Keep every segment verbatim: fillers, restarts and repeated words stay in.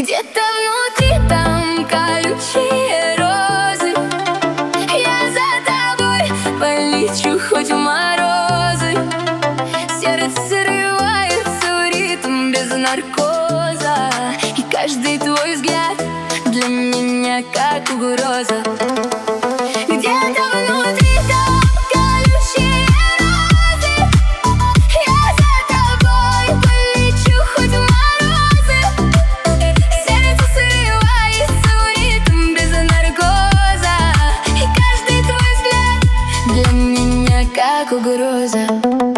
Где-то внутри там колючие розы. Я за тобой полечу хоть в морозы. Сердце срывается в ритм без наркоза. И каждый твой взгляд для меня как угроза. Где-то внутри там колючие розы. Я за тобой полечу хоть в морозы. Сердце срывается в ритм без наркоза. И каждый твой взгляд для меня как угроза.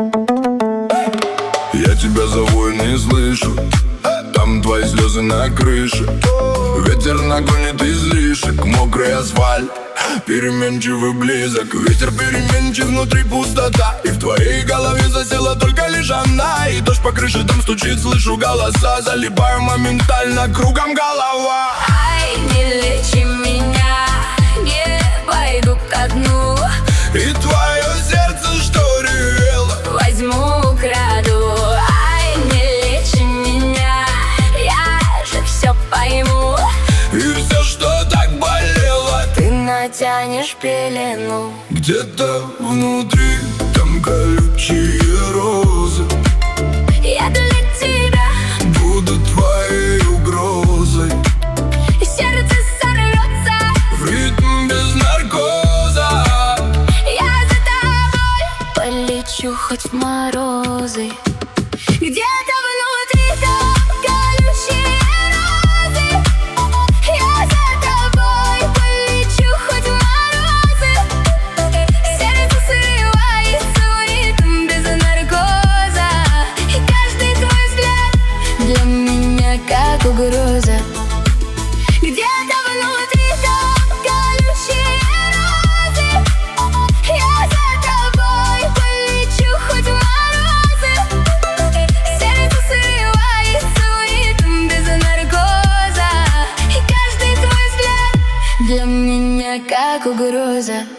Я тебя зову и не слышу. Там твои слезы на крыше. Ветер нагонит излишек. Мокрый асфальт, переменчивый близок. Ветер переменчив, внутри пустота. И в твоей голове засела только лишь она. И дождь по крыше там стучит, слышу голоса. Залипаю моментально, кругом голова. Ай, не лечи меня, не пойду ко дну. И твое сердце, что ревело, возьму, украду. Ай, не лечи меня, я же все пойму. и все, что так болело, Ты натянешь пелену. где-то внутри там колючие розы. Я для тебя буду твоей угрозой. и сердце сорвется В ритм без наркоза. Я за тобой полечу хоть в морозы. Где-то внутри там колючие розы. Я за тобой полечу хоть в морозы. Сердце срывается в ритм без наркоза. И каждый твой взгляд для меня как угроза. Где-то внутри там колючие розы. Я за тобой полечу хоть в морозы. Сердце срывается в ритм без наркоза. И каждый твой взгляд для меня как угроза.